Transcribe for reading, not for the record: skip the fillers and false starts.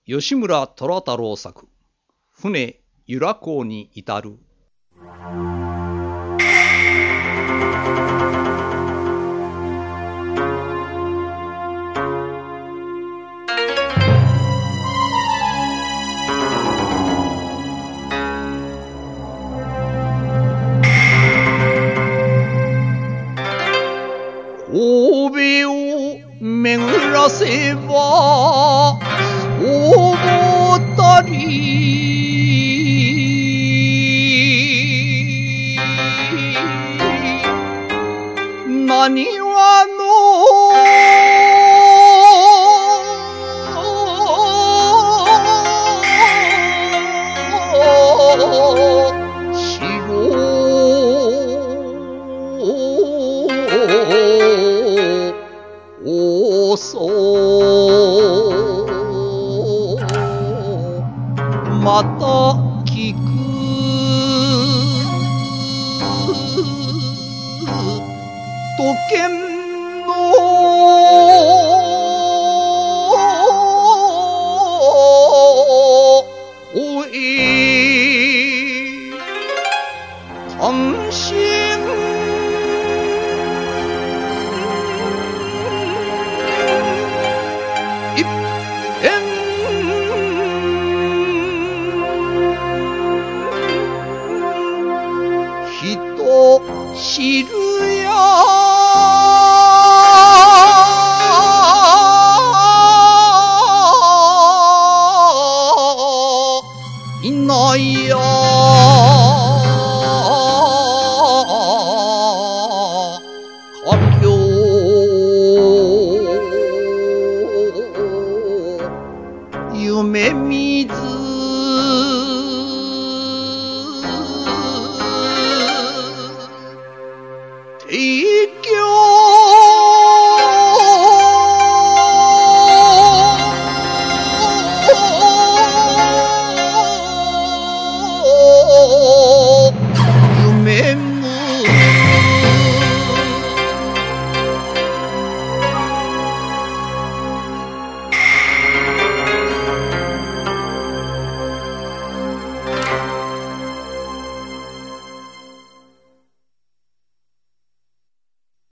吉村虎太郎作船由良港に至る。神戸を巡らせばそうたりなにわのまた聞く都県のおえ関心一変人知るやいないや家境夢見ず提供